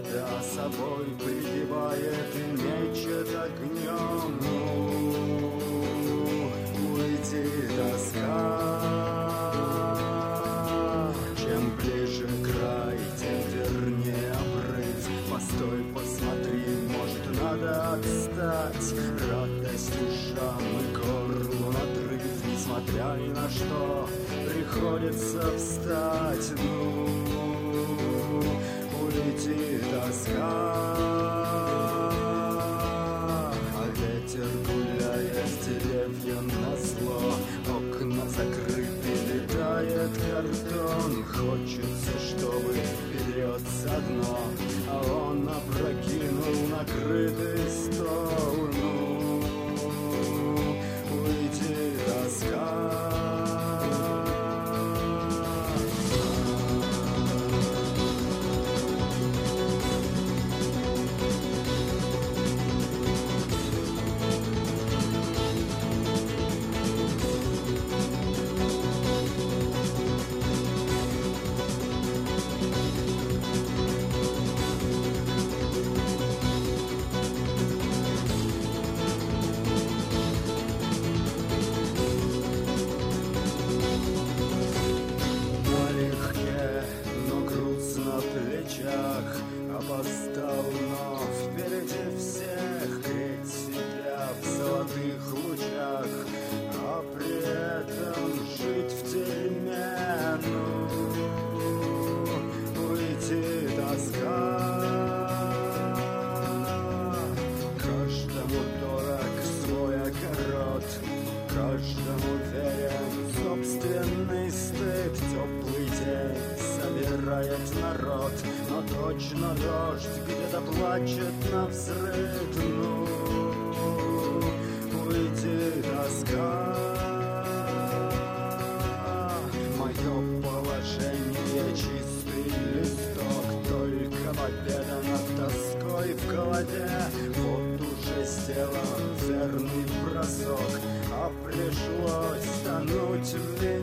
холода собой пригибает и мечет огнем. Уйти тоска. Чем ближе край, тем вернее обрыв. Постой, посмотри, может надо отстать. Радость ушам и горлу надрыв. Несмотря ни на что, приходится встать. Уйти тоска. А ветер гуляет деревья назло. Окна закрыты, летает картон. Хочется, чтобы вперед заодно, а он опрокинул накрытый стол. Уйти тоска. Опоздал, но впереди всех, греть себя в золотых лучах, а при этом жить в тюрьме. Уйти тоска. Каждому дорог свой огород, каждому верен собственный стыд. Теплый день собирает народ, но точно дождь где-то плачет навзрыд. Уйти тоска. Мое положение чистый листок, только победа над тоской в голове. Вот уже сделан верный бросок, а пришлось тонуть в вине.